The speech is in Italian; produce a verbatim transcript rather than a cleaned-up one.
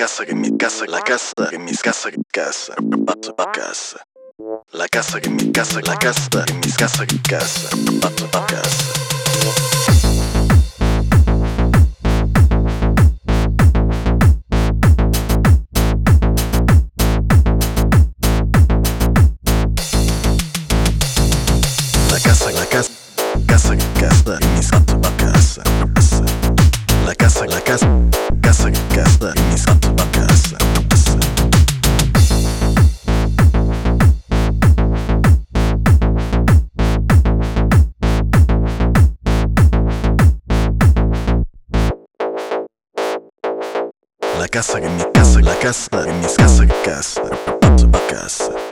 cassa che mi cassa, la cassa che mi scassa che cassa, batto a cassa. La cassa che mi cassa, la cassa che mi scassa che cassa, batto a cassa. La cassa, la cassa, cassa che cassa, che mi scatto a cassa, cassa. La cassa, la cassa, cassa che cassa, che mi scatto a cassa, cassa. La cassa che mi cassa, la cassa che mi scassa che cassa, batto a cassa.